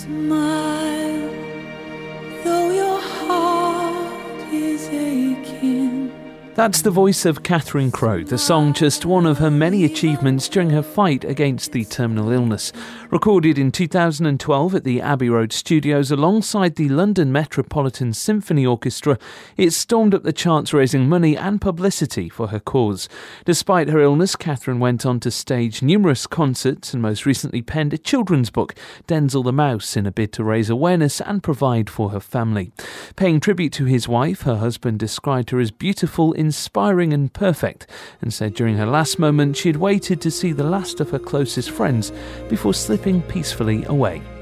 Smile, though your heart is aching. That's the voice of Catherine Crowe, the song just one of her many achievements during her fight against the terminal illness. Recorded in 2012 at the Abbey Road Studios alongside the London Metropolitan Symphony Orchestra, it stormed up the charts raising money and publicity for her cause. Despite her illness, Catherine went on to stage numerous concerts and most recently penned a children's book, Denzel the Mouse, in a bid to raise awareness and provide for her family. Paying tribute to his wife, her husband described her as beautiful, inspiring and perfect, and said during her last moment she had waited to see the last of her closest friends before slipping peacefully away.